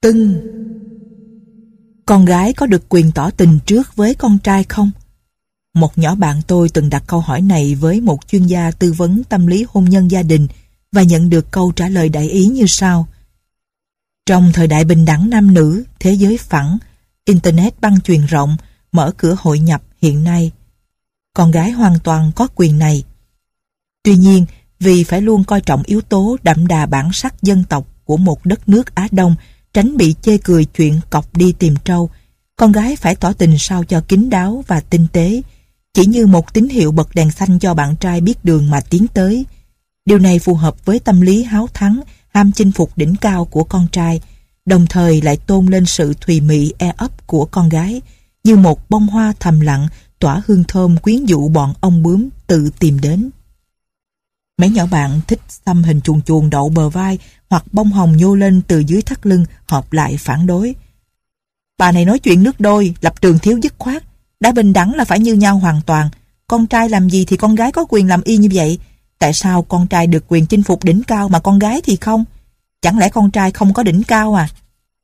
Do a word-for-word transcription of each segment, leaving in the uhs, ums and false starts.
Tưng. Con gái có được quyền tỏ tình trước với con trai không? Một nhỏ bạn tôi từng đặt câu hỏi này với một chuyên gia tư vấn tâm lý hôn nhân gia đình và nhận được câu trả lời đại ý như sau. Trong thời đại bình đẳng nam nữ, thế giới phẳng, Internet băng truyền rộng, mở cửa hội nhập hiện nay, con gái hoàn toàn có quyền này. Tuy nhiên, vì phải luôn coi trọng yếu tố đậm đà bản sắc dân tộc của một đất nước Á Đông, tránh bị chê cười chuyện cọc đi tìm trâu, con gái phải tỏ tình sao cho kín đáo và tinh tế, chỉ như một tín hiệu bật đèn xanh cho bạn trai biết đường mà tiến tới. Điều này phù hợp với tâm lý háo thắng, ham chinh phục đỉnh cao của con trai, đồng thời lại tôn lên sự thùy mị e ấp của con gái, như một bông hoa thầm lặng tỏa hương thơm quyến dụ bọn ong bướm tự tìm đến. Mấy nhỏ bạn thích xăm hình chuồn chuồn đậu bờ vai hoặc bông hồng nhô lên từ dưới thắt lưng họp lại phản đối. Bà này nói chuyện nước đôi, lập trường thiếu dứt khoát. Đã bình đẳng là phải như nhau hoàn toàn. Con trai làm gì thì con gái có quyền làm y như vậy. Tại sao con trai được quyền chinh phục đỉnh cao mà con gái thì không? Chẳng lẽ con trai không có đỉnh cao à?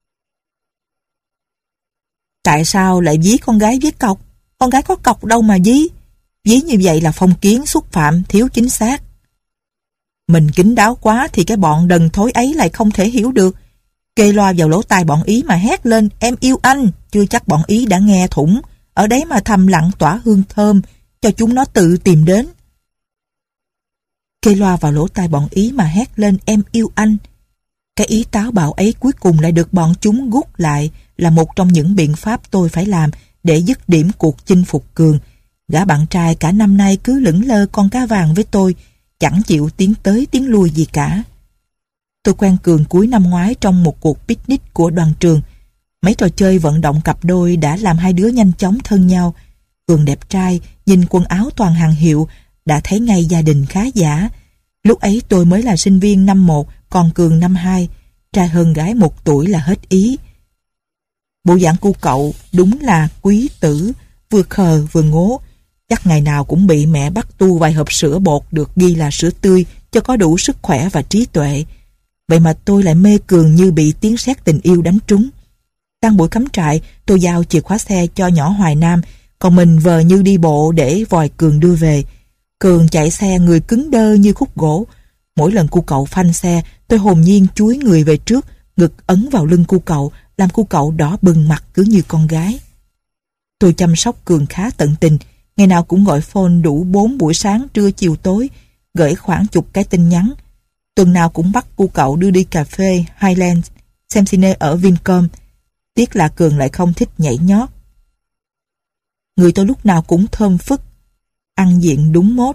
Tại sao lại dí con gái viết cọc? Con gái có cọc đâu mà dí. Dí như vậy là phong kiến xúc phạm, thiếu chính xác. Mình kín đáo quá thì cái bọn đần thối ấy lại không thể hiểu được. Kê loa vào lỗ tai bọn Ý mà hét lên em yêu anh, chưa chắc bọn Ý đã nghe thủng. Ở đấy mà thầm lặng tỏa hương thơm, cho chúng nó tự tìm đến. Kê loa vào lỗ tai bọn Ý mà hét lên em yêu anh. Cái ý táo bạo ấy cuối cùng lại được bọn chúng gút lại, là một trong những biện pháp tôi phải làm để dứt điểm cuộc chinh phục Cường. Gã bạn trai cả năm nay cứ lững lơ con cá vàng với tôi, chẳng chịu tiến tới tiến lui gì cả. Tôi quen Cường cuối năm ngoái trong một cuộc picnic của đoàn trường. Mấy trò chơi vận động cặp đôi đã làm hai đứa nhanh chóng thân nhau. Cường đẹp trai, nhìn quần áo toàn hàng hiệu, đã thấy ngay gia đình khá giả. Lúc ấy tôi mới là sinh viên năm một, còn Cường năm hai, trai hơn gái một tuổi là hết ý. Bộ dạng cu cậu đúng là quý tử, vừa khờ vừa ngố. Chắc ngày nào cũng bị mẹ bắt tu vài hộp sữa bột được ghi là sữa tươi cho có đủ sức khỏe và trí tuệ. Vậy mà tôi lại mê Cường như bị tiếng sét tình yêu đánh trúng. Tan buổi cắm trại, tôi giao chìa khóa xe cho nhỏ Hoài Nam, còn mình vờ như đi bộ để vòi Cường đưa về. Cường chạy xe người cứng đơ như khúc gỗ. Mỗi lần cu cậu phanh xe, tôi hồn nhiên chúi người về trước, ngực ấn vào lưng cu cậu, làm cu cậu đỏ bừng mặt cứ như con gái. Tôi chăm sóc Cường khá tận tình, ngày nào cũng gọi phone đủ bốn buổi sáng, trưa, chiều, tối, gửi khoảng chục cái tin nhắn. Tuần nào cũng bắt cu cậu đưa đi cà phê Highland, xem cine ở Vincom. Tiếc là Cường lại không thích nhảy nhót. Người tôi lúc nào cũng thơm phức, ăn diện đúng mốt.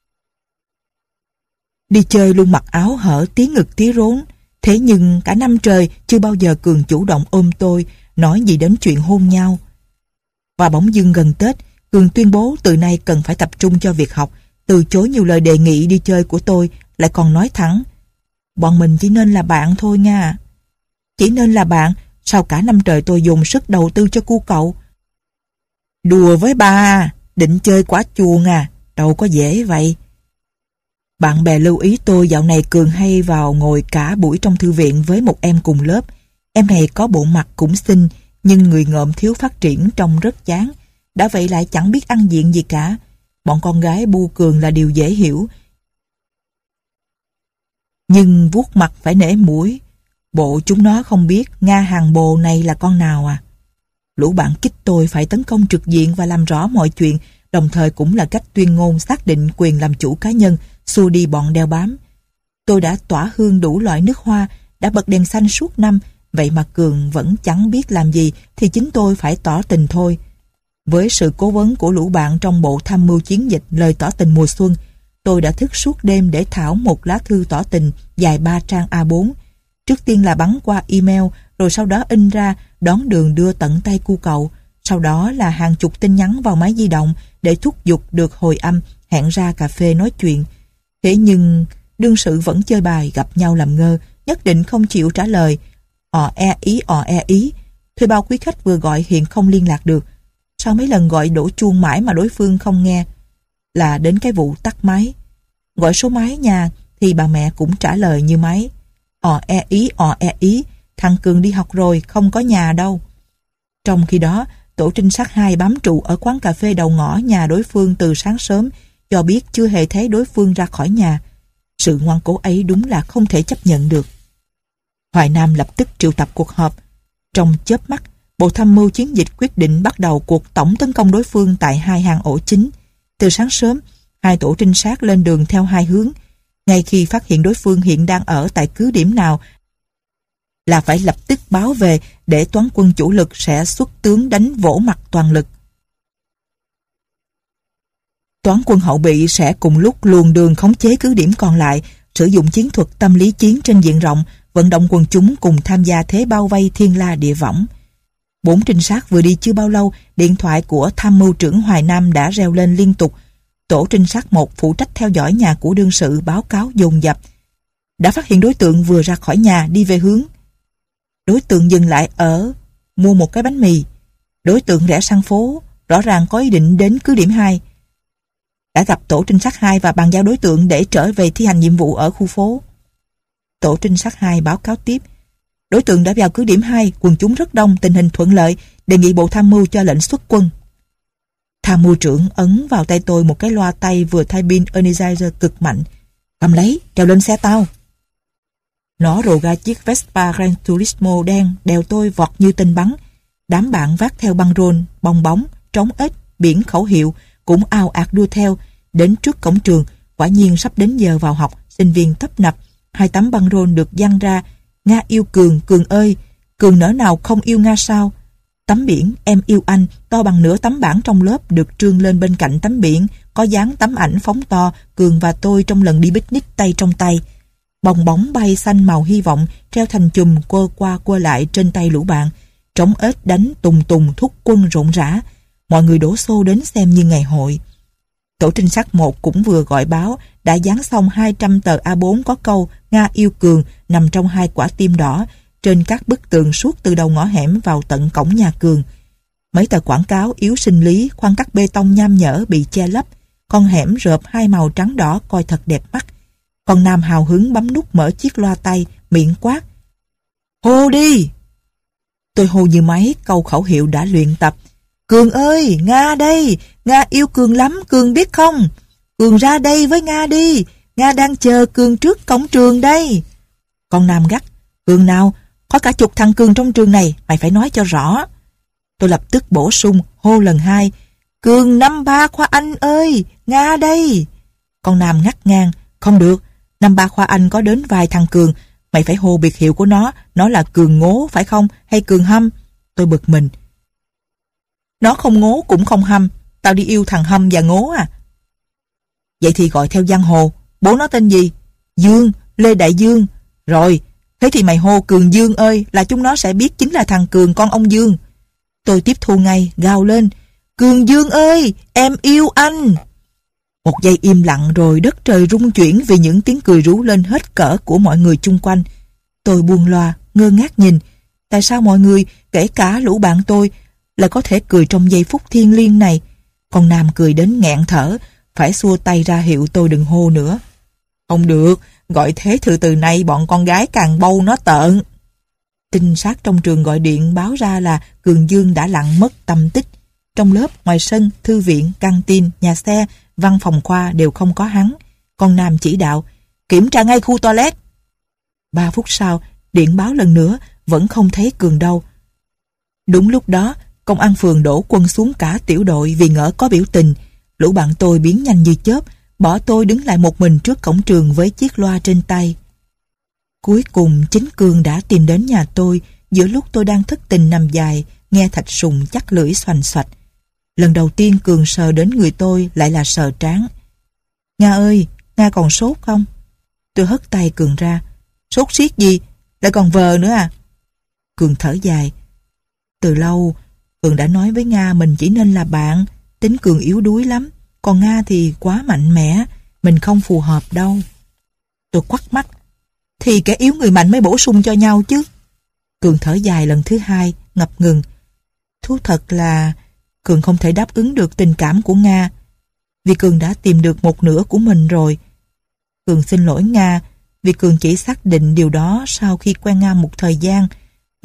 Đi chơi luôn mặc áo hở tí ngực tí rốn. Thế nhưng cả năm trời chưa bao giờ Cường chủ động ôm tôi, nói gì đến chuyện hôn nhau. Và bỗng dưng gần Tết, Cường tuyên bố từ nay cần phải tập trung cho việc học, từ chối nhiều lời đề nghị đi chơi của tôi, lại còn nói thẳng: bọn mình chỉ nên là bạn thôi nha. Chỉ nên là bạn, sao cả năm trời tôi dùng sức đầu tư cho cu cậu. Đùa với ba, định chơi quả chuồng à, đâu có dễ vậy. Bạn bè lưu ý tôi dạo này Cường hay vào ngồi cả buổi trong thư viện với một em cùng lớp. Em này có bộ mặt cũng xinh, nhưng người ngợm thiếu phát triển, trông rất chán. Đã vậy lại chẳng biết ăn diện gì cả. Bọn con gái bu Cường là điều dễ hiểu, nhưng vuốt mặt phải nể mũi. Bộ chúng nó không biết Nga hàng bồ này là con nào à. Lũ bạn kích tôi phải tấn công trực diện và làm rõ mọi chuyện, đồng thời cũng là cách tuyên ngôn xác định quyền làm chủ cá nhân, xua đi bọn đeo bám. Tôi đã tỏa hương đủ loại nước hoa, đã bật đèn xanh suốt năm, vậy mà Cường vẫn chẳng biết làm gì thì chính tôi phải tỏ tình thôi. Với sự cố vấn của lũ bạn trong bộ tham mưu chiến dịch lời tỏ tình mùa xuân, tôi đã thức suốt đêm để thảo một lá thư tỏ tình dài ba trang A bốn. Trước tiên là bắn qua email, rồi sau đó in ra, đón đường đưa tận tay cu cậu. Sau đó là hàng chục tin nhắn vào máy di động để thúc giục được hồi âm, hẹn ra cà phê nói chuyện. Thế nhưng đương sự vẫn chơi bài gặp nhau làm ngơ, nhất định không chịu trả lời. Ò e ý ò e ý. Thuê bao quý khách vừa gọi hiện không liên lạc được. Sau mấy lần gọi đổ chuông mãi mà đối phương không nghe, là đến cái vụ tắt máy. Gọi số máy nhà thì bà mẹ cũng trả lời như máy. Ò e ý ò e ý. Thằng thằng Cường đi học rồi, không có nhà đâu. Trong khi đó, tổ trinh sát hai bám trụ ở quán cà phê đầu ngõ nhà đối phương từ sáng sớm, cho biết chưa hề thấy đối phương ra khỏi nhà. Sự ngoan cố ấy đúng là không thể chấp nhận được. Hoài Nam lập tức triệu tập cuộc họp. Trong chớp mắt, Bộ Tham mưu Chiến dịch quyết định bắt đầu cuộc tổng tấn công đối phương tại hai hang ổ chính. Từ sáng sớm, hai tổ trinh sát lên đường theo hai hướng. Ngay khi phát hiện đối phương hiện đang ở tại cứ điểm nào là phải lập tức báo về để toán quân chủ lực sẽ xuất tướng đánh vỗ mặt toàn lực. Toán quân hậu bị sẽ cùng lúc luồn đường khống chế cứ điểm còn lại, sử dụng chiến thuật tâm lý chiến trên diện rộng, vận động quần chúng cùng tham gia thế bao vây thiên la địa võng. Bốn trinh sát vừa đi chưa bao lâu, điện thoại của tham mưu trưởng Hoài Nam đã reo lên liên tục. Tổ trinh sát một phụ trách theo dõi nhà của đương sự báo cáo dồn dập. Đã phát hiện đối tượng vừa ra khỏi nhà đi về hướng. Đối tượng dừng lại ở mua một cái bánh mì. Đối tượng rẽ sang phố, rõ ràng có ý định đến cứ điểm hai. Đã gặp tổ trinh sát hai và bàn giao đối tượng để trở về thi hành nhiệm vụ ở khu phố. Tổ trinh sát hai báo cáo tiếp. Đối tượng đã vào cứ điểm hai, quần chúng rất đông, tình hình thuận lợi, đề nghị Bộ Tham mưu cho lệnh xuất quân. Tham mưu trưởng ấn vào tay tôi một cái loa tay vừa thay pin Energizer cực mạnh. Cầm lấy, trèo lên xe tao. Nó rồ ga chiếc Vespa Gran Turismo đen đèo tôi vọt như tên bắn. Đám bạn vác theo băng rôn, bong bóng, trống ếch, biển khẩu hiệu cũng ào ạt đua theo. Đến trước cổng trường, quả nhiên sắp đến giờ vào học, sinh viên tấp nập. Hai tấm băng rôn được giăng ra. Nga yêu Cường, Cường ơi, Cường nỡ nào không yêu Nga sao? Tấm biển em yêu anh to bằng nửa tấm bảng trong lớp được trương lên bên cạnh tấm biển, có dán tấm ảnh phóng to Cường và tôi trong lần đi picnic tay trong tay. Bong bóng bay xanh màu hy vọng treo thành chùm quơ qua quơ lại trên tay lũ bạn. Trống ếch đánh tùng tùng thúc quân rộn rã. Mọi người đổ xô đến xem như ngày hội. Tổ trinh sát một cũng vừa gọi báo đã dán xong hai trăm tờ A bốn có câu Nga yêu Cường nằm trong hai quả tim đỏ trên các bức tường suốt từ đầu ngõ hẻm vào tận cổng nhà Cường. Mấy tờ quảng cáo yếu sinh lý, khoan cắt bê tông nham nhở bị che lấp, con hẻm rợp hai màu trắng đỏ coi thật đẹp mắt. Con Nam hào hứng bấm nút mở chiếc loa tay, miệng quát. Hô đi! Tôi hô như máy câu khẩu hiệu đã luyện tập. Cường ơi, Nga đây, Nga yêu Cường lắm, Cường biết không? Cường ra đây với Nga đi, Nga đang chờ Cường trước cổng trường đây. Con Nam gắt, Cường nào? Có cả chục thằng Cường trong trường này, mày phải nói cho rõ. Tôi lập tức bổ sung, hô lần hai. Cường năm ba khoa Anh ơi, Nga đây. Con Nam ngắt ngang, không được, năm ba khoa Anh có đến vài thằng Cường, mày phải hô biệt hiệu của nó, nó là Cường ngố phải không, hay Cường hâm? Tôi bực mình. Nó không ngố cũng không hâm, tao đi yêu thằng hâm và ngố à. Vậy thì gọi theo giang hồ, bố nó tên gì? Dương, Lê Đại Dương. Rồi, thế thì mày hô Cường Dương ơi là chúng nó sẽ biết chính là thằng Cường con ông Dương. Tôi tiếp thu ngay, gào lên. Cường Dương ơi, em yêu anh. Một giây im lặng rồi đất trời rung chuyển vì những tiếng cười rú lên hết cỡ của mọi người chung quanh. Tôi buông loa, ngơ ngác nhìn. Tại sao mọi người, kể cả lũ bạn tôi, lại có thể cười trong giây phút thiêng liêng này? Con Nam cười đến nghẹn thở, phải xua tay ra hiệu tôi đừng hô nữa. Không được, gọi thế từ từ nay bọn con gái càng bâu nó tợn. Trinh sát trong trường gọi điện báo ra là Cường Dương đã lặn mất tâm tích. Trong lớp, ngoài sân, thư viện, căng tin, nhà xe, văn phòng khoa đều không có hắn. Con Nam chỉ đạo, kiểm tra ngay khu toilet. Ba phút sau, điện báo lần nữa, vẫn không thấy Cường đâu. Đúng lúc đó, công an phường đổ quân xuống cả tiểu đội vì ngỡ có biểu tình. Lũ bạn tôi biến nhanh như chớp, bỏ tôi đứng lại một mình trước cổng trường với chiếc loa trên tay. Cuối cùng chính Cường đã tìm đến nhà tôi giữa lúc tôi đang thất tình nằm dài, nghe Thạch Sùng chắc lưỡi xoành xoạch. Lần đầu tiên Cường sờ đến người tôi lại là sờ trán. Nga ơi, Nga còn sốt không? Tôi hất tay Cường ra. Sốt xiết gì? Lại còn vờ nữa à? Cường thở dài. Từ lâu, Cường đã nói với Nga mình chỉ nên là bạn. Tính Cường yếu đuối lắm. Còn Nga thì quá mạnh mẽ. Mình không phù hợp đâu. Tôi quắt mắt. Thì kẻ yếu người mạnh mới bổ sung cho nhau chứ. Cường thở dài lần thứ hai, ngập ngừng. Thú thật là Cường không thể đáp ứng được tình cảm của Nga. Vì Cường đã tìm được một nửa của mình rồi. Cường xin lỗi Nga vì Cường chỉ xác định điều đó sau khi quen Nga một thời gian.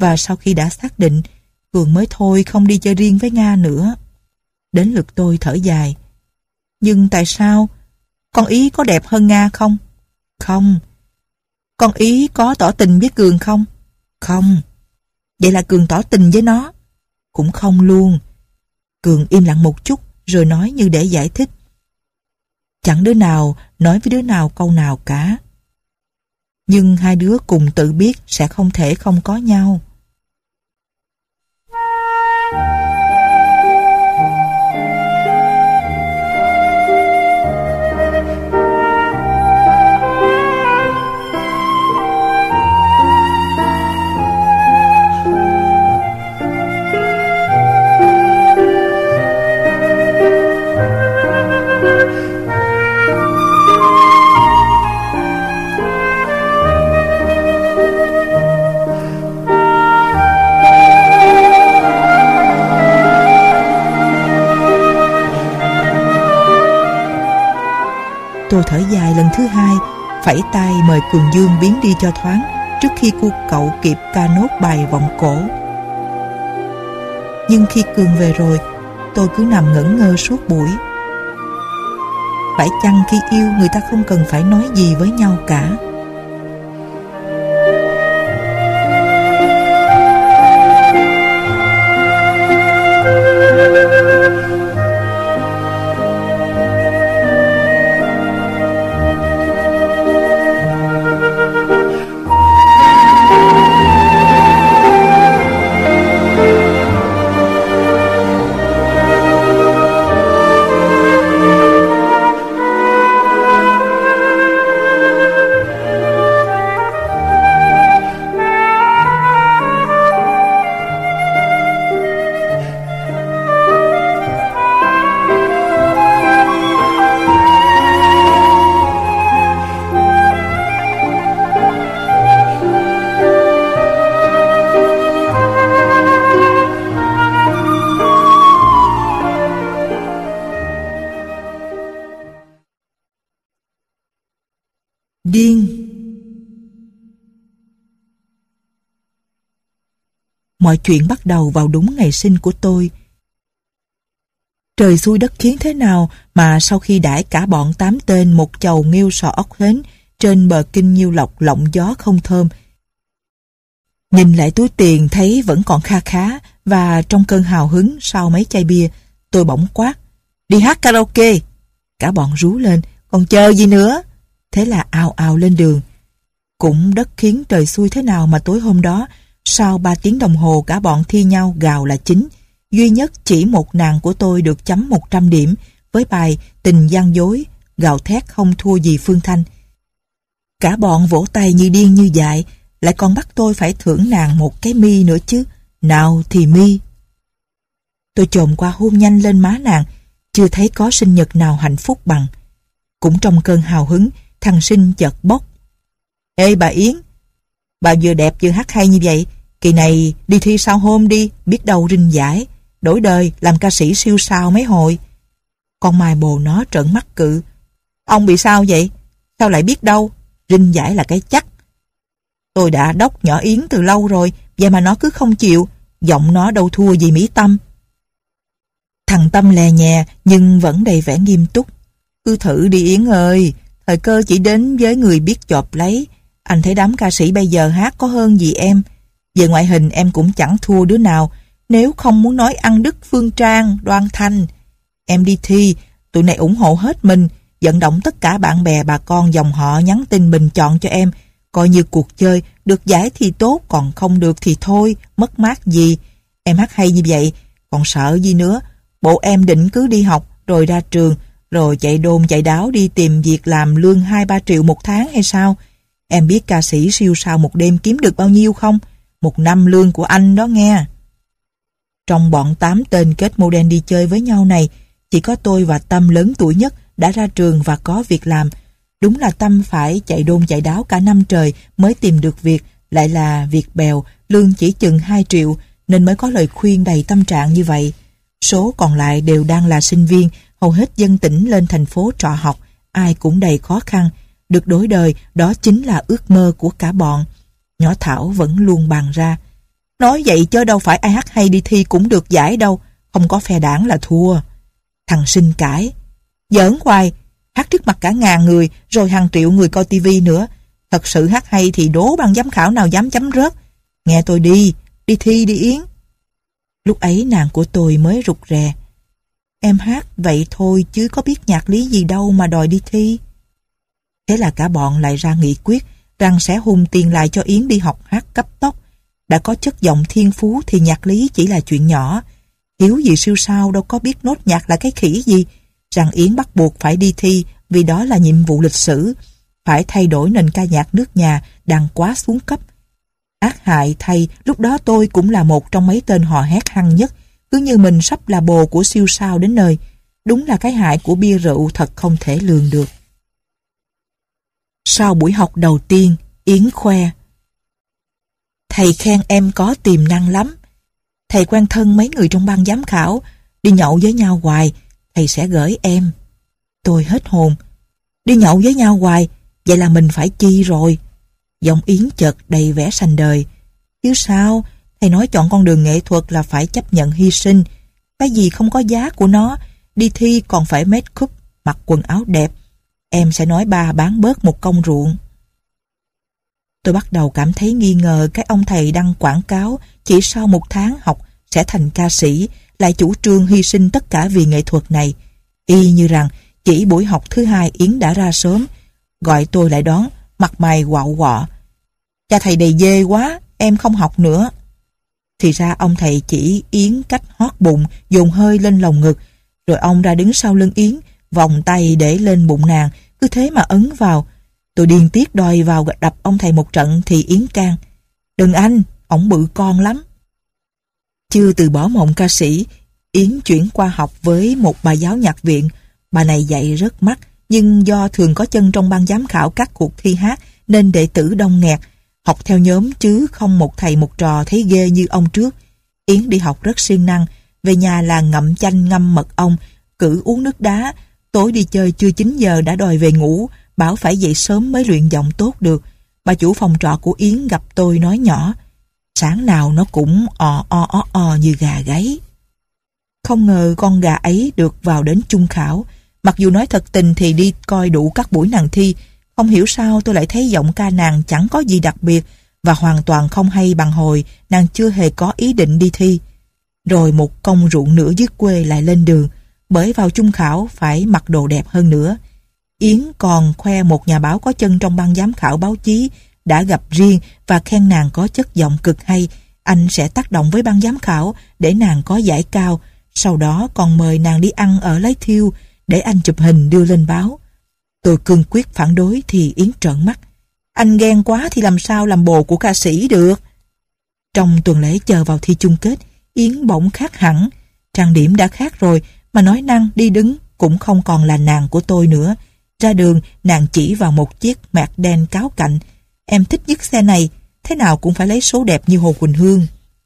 và sau khi đã xác định, Cường mới thôi không đi chơi riêng với Nga nữa. Đến lượt tôi thở dài. Nhưng tại sao? Con Ý có đẹp hơn Nga không? Không. Con Ý có tỏ tình với Cường không? Không. Vậy là Cường tỏ tình với nó? Cũng không luôn. Cường im lặng một chút rồi nói như để giải thích. Chẳng đứa nào nói với đứa nào câu nào cả. Nhưng hai đứa cùng tự biết sẽ không thể không có nhau. Tôi thở dài lần thứ hai, phẩy tay mời Cường Dương biến đi cho thoáng, trước khi cu cậu kịp ca nốt bài vọng cổ. Nhưng khi Cường về rồi, tôi cứ nằm ngẩn ngơ suốt buổi. Phải chăng khi yêu người ta không cần phải nói gì với nhau cả? Điên. Mọi chuyện bắt đầu vào đúng ngày sinh của tôi. Trời xui đất khiến thế nào mà sau khi đãi cả bọn tám tên một chầu nghêu sò ốc hến trên bờ kinh Nhiêu Lộc lộng gió không thơm, nhìn lại túi tiền thấy vẫn còn kha khá, và trong cơn hào hứng sau mấy chai bia, tôi bỗng quát: đi hát karaoke. Cả bọn rú lên: còn chờ gì nữa? Thế là ào ào lên đường. Cũng đất khiến trời xui thế nào mà tối hôm đó, sau ba tiếng đồng hồ cả bọn thi nhau gào là chính, duy nhất chỉ một nàng của tôi được chấm một trăm điểm với bài Tình gian dối, gào thét không thua gì Phương Thanh. Cả bọn vỗ tay như điên như dại, lại còn bắt tôi phải thưởng nàng một cái mi nữa chứ. Nào thì mi. Tôi chồm qua hôn nhanh lên má nàng, chưa thấy có sinh nhật nào hạnh phúc bằng. Cũng trong cơn hào hứng, thằng Sinh chợt bốc: ê bà Yến, bà vừa đẹp vừa hát hay như vậy, kỳ này đi thi sao hôm đi, biết đâu rinh giải, đổi đời làm ca sĩ siêu sao mấy hồi. Con Mai bồ nó trợn mắt cự: ông bị sao vậy? Sao lại biết đâu, rinh giải là cái chắc. Tôi đã đốc nhỏ Yến từ lâu rồi, vậy mà nó cứ không chịu, giọng nó đâu thua gì Mỹ Tâm. Thằng Tâm lè nhè nhưng vẫn đầy vẻ nghiêm túc: cứ thử đi Yến ơi, thời cơ chỉ đến với người biết chộp lấy. Anh thấy đám ca sĩ bây giờ hát có hơn gì em. Về ngoại hình em cũng chẳng thua đứa nào, nếu không muốn nói ăn Đức, Phương Trang, Đoan Thanh. Em đi thi, tụi này ủng hộ hết mình, vận động tất cả bạn bè bà con dòng họ nhắn tin bình chọn cho em. Coi như cuộc chơi, được giải thì tốt, còn không được thì thôi, mất mát gì. Em hát hay như vậy, còn sợ gì nữa. Bộ em định cứ đi học, rồi ra trường, rồi chạy đôn chạy đáo đi tìm việc làm lương hai ba triệu một tháng hay sao? Em biết ca sĩ siêu sao một đêm kiếm được bao nhiêu không? Một năm lương của anh đó nghe. Trong bọn tám tên kết model đi chơi với nhau này, chỉ có tôi và Tâm lớn tuổi nhất, đã ra trường và có việc làm. Đúng là Tâm phải chạy đôn chạy đáo cả năm trời mới tìm được việc, lại là việc bèo, lương chỉ chừng hai triệu, nên mới có lời khuyên đầy tâm trạng như vậy. Số còn lại đều đang là sinh viên, hầu hết dân tỉnh lên thành phố trọ học, ai cũng đầy khó khăn. Được đổi đời, đó chính là ước mơ của cả bọn. Nhỏ Thảo vẫn luôn bàn ra: Nói vậy chứ đâu phải ai hát hay đi thi cũng được giải đâu. Không có phe đảng là thua. Thằng Sinh cãi. Giỡn hoài, hát trước mặt cả ngàn người rồi hàng triệu người coi tivi nữa. Thật sự hát hay thì đố ban giám khảo nào dám chấm rớt. Nghe tôi đi, đi thi đi Yến. Lúc ấy nàng của tôi mới rụt rè. Em hát vậy thôi chứ có biết nhạc lý gì đâu mà đòi đi thi. Thế là cả bọn lại ra nghị quyết rằng sẽ hùn tiền lại cho Yến đi học hát cấp tốc. Đã có chất giọng thiên phú thì nhạc lý chỉ là chuyện nhỏ. Hiếu gì siêu sao đâu có biết nốt nhạc là cái khỉ gì. Rằng Yến bắt buộc phải đi thi vì đó là nhiệm vụ lịch sử. Phải thay đổi nền ca nhạc nước nhà đang quá xuống cấp. Ác hại thay, lúc đó tôi cũng là một trong mấy tên hò hét hăng nhất. Cứ như mình sắp là bồ của siêu sao đến nơi. Đúng là cái hại của bia rượu thật không thể lường được. Sau buổi học đầu tiên, Yến khoe. Thầy khen em có tiềm năng lắm. Thầy quen thân mấy người trong ban giám khảo, đi nhậu với nhau hoài, thầy sẽ gửi em. Tôi hết hồn. Đi nhậu với nhau hoài, vậy là mình phải chi rồi. Giọng Yến chợt đầy vẻ sành đời. Chứ sao, thầy nói chọn con đường nghệ thuật là phải chấp nhận hy sinh. Cái gì không có giá của nó, đi thi còn phải make up, mặc quần áo đẹp. Em sẽ nói ba bán bớt một công ruộng. Tôi bắt đầu cảm thấy nghi ngờ cái ông thầy đăng quảng cáo chỉ sau một tháng học sẽ thành ca sĩ, lại chủ trương hy sinh tất cả vì nghệ thuật này. Y như rằng chỉ buổi học thứ hai Yến đã ra sớm, gọi tôi lại đón, mặt mày quạo quọ. Cha thầy đầy dê quá, em không học nữa. Thì ra ông thầy chỉ Yến cách hót bụng, dồn hơi lên lồng ngực, rồi ông ra đứng sau lưng Yến, vòng tay để lên bụng nàng, cứ thế mà ấn vào. Tôi điên tiết đòi vào đập ông thầy một trận thì Yến can. Đừng anh, ổng bự con lắm. Chưa từ bỏ mộng ca sĩ, Yến chuyển qua học với một bà giáo nhạc viện. Bà này dạy rất mắt, nhưng do thường có chân trong ban giám khảo các cuộc thi hát nên đệ tử đông nghẹt. Học theo nhóm chứ không một thầy một trò thấy ghê như ông trước. Yến đi học rất siêng năng, về nhà là ngậm chanh ngâm mật ong, cử uống nước đá. Tối đi chơi chưa chín giờ đã đòi về ngủ, bảo phải dậy sớm mới luyện giọng tốt được. Bà chủ phòng trọ của Yến gặp tôi nói nhỏ, sáng nào nó cũng o o o o như gà gáy. Không ngờ con gà ấy được vào đến trung khảo. Mặc dù nói thật tình thì đi coi đủ các buổi nàng thi, không hiểu sao tôi lại thấy giọng ca nàng chẳng có gì đặc biệt và hoàn toàn không hay bằng hồi nàng chưa hề có ý định đi thi. Rồi một công ruộng nữa dưới quê lại lên đường, bởi vào trung khảo phải mặc đồ đẹp hơn nữa. Yến còn khoe một nhà báo có chân trong ban giám khảo báo chí đã gặp riêng và khen nàng có chất giọng cực hay. Anh sẽ tác động với ban giám khảo để nàng có giải cao, sau đó còn mời nàng đi ăn ở Lái Thiêu để anh chụp hình đưa lên báo. Tôi cương quyết phản đối thì Yến trợn mắt. Anh ghen quá thì làm sao làm bồ của ca sĩ được. Trong tuần lễ chờ vào thi chung kết, Yến bỗng khác hẳn. Trang điểm đã khác rồi, mà nói năng đi đứng cũng không còn là nàng của tôi nữa. Ra đường, nàng chỉ vào một chiếc mạc đen cáo cạnh. Em thích nhất xe này, thế nào cũng phải lấy số đẹp như Hồ Quỳnh Hương.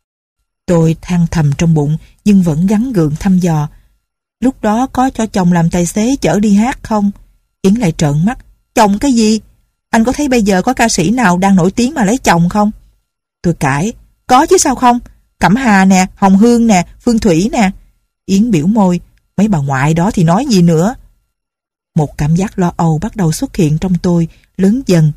Tôi than thầm trong bụng, nhưng vẫn gắng gượng thăm dò. Lúc đó có cho chồng làm tài xế chở đi hát không? Yến lại trợn mắt. Chồng cái gì? Anh có thấy bây giờ có ca sĩ nào đang nổi tiếng mà lấy chồng không? Tôi cãi. Có chứ sao không? Cẩm Hà nè, Hồng Hương nè, Phương Thủy nè. Yến biểu môi. Mấy bà ngoại đó thì nói gì nữa? Một cảm giác lo âu bắt đầu xuất hiện trong tôi, lớn dần.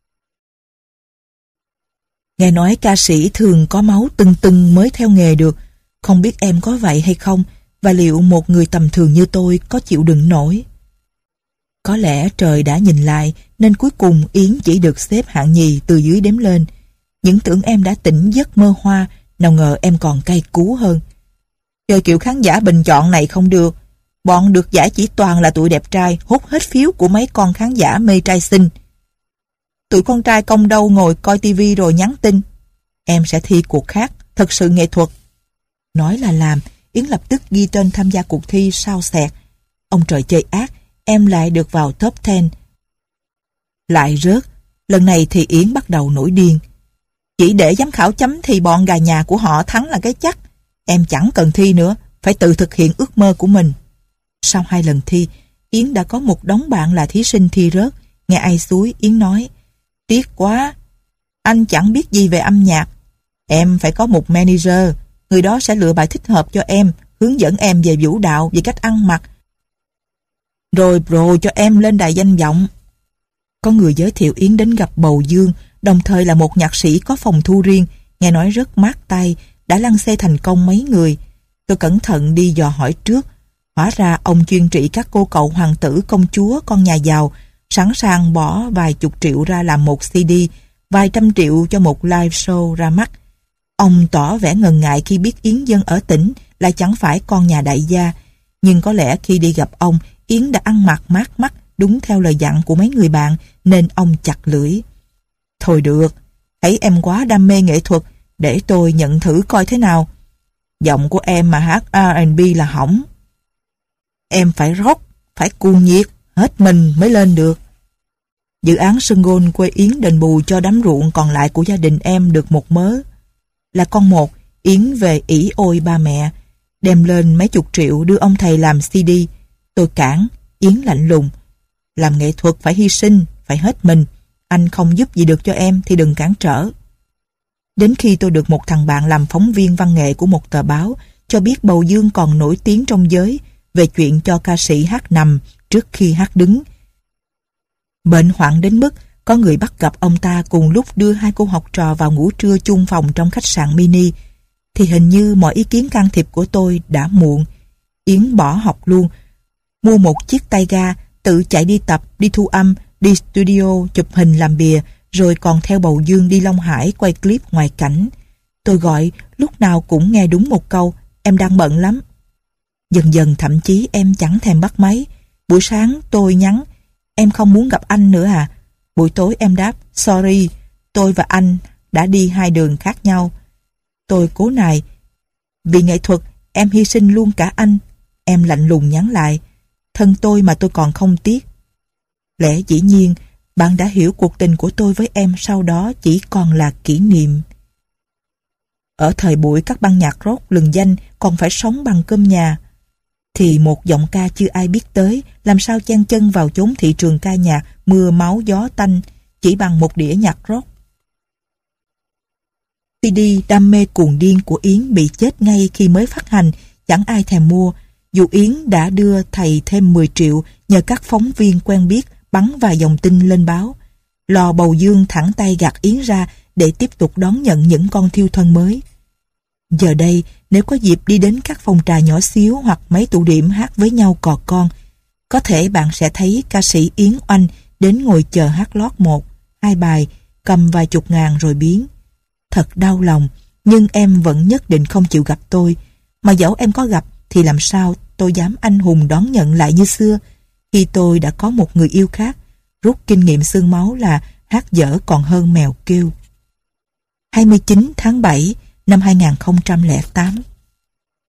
Nghe nói ca sĩ thường có máu tưng tưng mới theo nghề được. Không biết em có vậy hay không, và liệu một người tầm thường như tôi có chịu đựng nổi? Có lẽ trời đã nhìn lại, nên cuối cùng Yến chỉ được xếp hạng nhì từ dưới đếm lên. Những tưởng em đã tỉnh giấc mơ hoa, nào ngờ em còn cay cú hơn. Chơi kiểu khán giả bình chọn này không được. Bọn được giải chỉ toàn là tụi đẹp trai, hút hết phiếu của mấy con khán giả mê trai xinh. Tụi con trai công đâu ngồi coi tivi rồi nhắn tin. Em sẽ thi cuộc khác, thật sự nghệ thuật. Nói là làm, Yến lập tức ghi tên tham gia cuộc thi sao xẹt. Ông trời chơi ác, em lại được vào top mười. Lại rớt, lần này thì Yến bắt đầu nổi điên. Chỉ để giám khảo chấm thì bọn gà nhà của họ thắng là cái chắc. Em chẳng cần thi nữa, phải tự thực hiện ước mơ của mình. Sau hai lần thi, Yến đã có một đống bạn là thí sinh thi rớt. Nghe ai xúi, Yến nói, tiếc quá, anh chẳng biết gì về âm nhạc. Em phải có một manager, người đó sẽ lựa bài thích hợp cho em, hướng dẫn em về vũ đạo, về cách ăn mặc, rồi pro cho em lên đài danh vọng. Có người giới thiệu Yến đến gặp Bầu Dương, đồng thời là một nhạc sĩ có phòng thu riêng, nghe nói rất mát tay, đã lăng xê thành công mấy người. Tôi cẩn thận đi dò hỏi trước. Hóa ra ông chuyên trị các cô cậu hoàng tử công chúa con nhà giàu, sẵn sàng bỏ vài chục triệu ra làm một xê đê, vài trăm triệu cho một live show ra mắt. Ông tỏ vẻ ngần ngại khi biết Yến Dân ở tỉnh là chẳng phải con nhà đại gia, nhưng có lẽ khi đi gặp ông, Yến đã ăn mặc mát mắt đúng theo lời dặn của mấy người bạn, nên ông chặt lưỡi. Thôi được, thấy em quá đam mê nghệ thuật, để tôi nhận thử coi thế nào. Giọng của em mà hát R and B là hỏng. Em phải rock, phải cuồng nhiệt, hết mình mới lên được. Dự án sân golf quê Yến đền bù cho đám ruộng còn lại của gia đình em được một mớ. Là con một, Yến về ỷ ôi ba mẹ, đem lên mấy chục triệu đưa ông thầy làm xê đê. Tôi cản, Yến lạnh lùng. Làm nghệ thuật phải hy sinh, phải hết mình. Anh không giúp gì được cho em thì đừng cản trở. Đến khi tôi được một thằng bạn làm phóng viên văn nghệ của một tờ báo cho biết Bầu Dương còn nổi tiếng trong giới về chuyện cho ca sĩ hát nằm trước khi hát đứng. Bệnh hoạn đến mức có người bắt gặp ông ta cùng lúc đưa hai cô học trò vào ngủ trưa chung phòng trong khách sạn mini, thì hình như mọi ý kiến can thiệp của tôi đã muộn. Yến bỏ học luôn, mua một chiếc tay ga, tự chạy đi tập, đi thu âm, đi studio, chụp hình làm bìa, rồi còn theo Bầu Dương đi Long Hải quay clip ngoại cảnh. Tôi gọi, lúc nào cũng nghe đúng một câu, em đang bận lắm. Dần dần thậm chí em chẳng thèm bắt máy. Buổi sáng tôi nhắn, em không muốn gặp anh nữa à? Buổi tối em đáp, sorry, tôi và anh đã đi hai đường khác nhau. Tôi cố nài, vì nghệ thuật em hy sinh luôn cả anh. Em lạnh lùng nhắn lại, thân tôi mà tôi còn không tiếc. Lẽ dĩ nhiên, bạn đã hiểu cuộc tình của tôi với em sau đó chỉ còn là kỷ niệm. Ở thời buổi các ban nhạc rock lừng danh còn phải sống bằng cơm nhà, thì một giọng ca chưa ai biết tới làm sao chen chân vào chốn thị trường ca nhạc mưa máu gió tanh chỉ bằng một đĩa nhạc rock. xê đê đam mê cuồng điên của Yến bị chết ngay khi mới phát hành, chẳng ai thèm mua, dù Yến đã đưa thầy thêm mười triệu nhờ các phóng viên quen biết bắn vài dòng tin lên báo. Lò Bầu Dương thẳng tay gạt Yến ra để tiếp tục đón nhận những con thiêu thân mới. Giờ đây, nếu có dịp đi đến các phòng trà nhỏ xíu hoặc mấy tụ điểm hát với nhau cò con, có thể bạn sẽ thấy ca sĩ Yến Oanh đến ngồi chờ hát lót một, hai bài, cầm vài chục ngàn rồi biến. Thật đau lòng, nhưng em vẫn nhất định không chịu gặp tôi. Mà dẫu em có gặp thì làm sao tôi dám anh hùng đón nhận lại như xưa, khi tôi đã có một người yêu khác, rút kinh nghiệm xương máu là hát dở còn hơn mèo kêu. hai mươi chín tháng bảy năm hai nghìn không trăm lẻ tám.